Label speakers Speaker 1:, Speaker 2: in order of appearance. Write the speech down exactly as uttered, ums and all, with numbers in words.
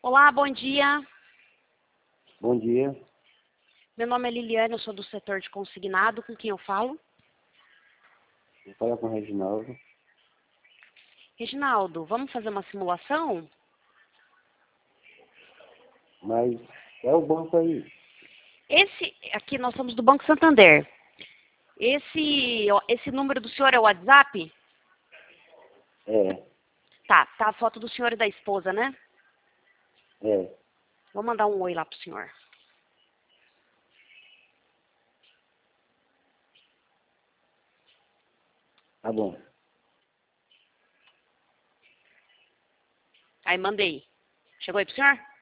Speaker 1: Olá, bom dia.
Speaker 2: Bom dia.
Speaker 1: Meu nome é Liliane, eu sou do setor de consignado. Com quem eu falo?
Speaker 2: Vou falar com o Reginaldo.
Speaker 1: Reginaldo, vamos fazer uma simulação?
Speaker 2: Mas é o banco aí.
Speaker 1: Esse, aqui nós somos do Banco Santander. Esse, ó, esse número do senhor é o WhatsApp?
Speaker 2: É,
Speaker 1: Tá, tá a foto do senhor e da esposa, né?
Speaker 2: é.
Speaker 1: Vou mandar um oi lá pro senhor.
Speaker 2: Tá bom.
Speaker 1: Aí, mandei. Chegou aí pro senhor?